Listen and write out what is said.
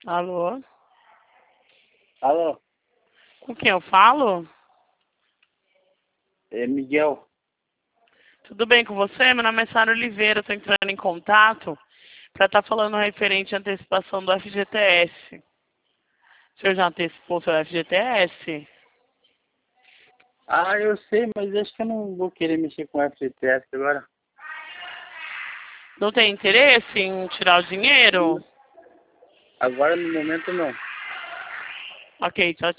Alô? Alô, Com quem eu falo? é Miguel. Tudo bem com você? Meu nome é Sara Oliveira, estou entrando em contato para estar falando referente à antecipação do FGTS. O senhor já antecipou seu FGTS? Ah, eu sei, mas acho que eu não vou querer mexer com FGTS agora. Não tem interesse em tirar o dinheiro? Agora, no momento, não. Ok, tchau,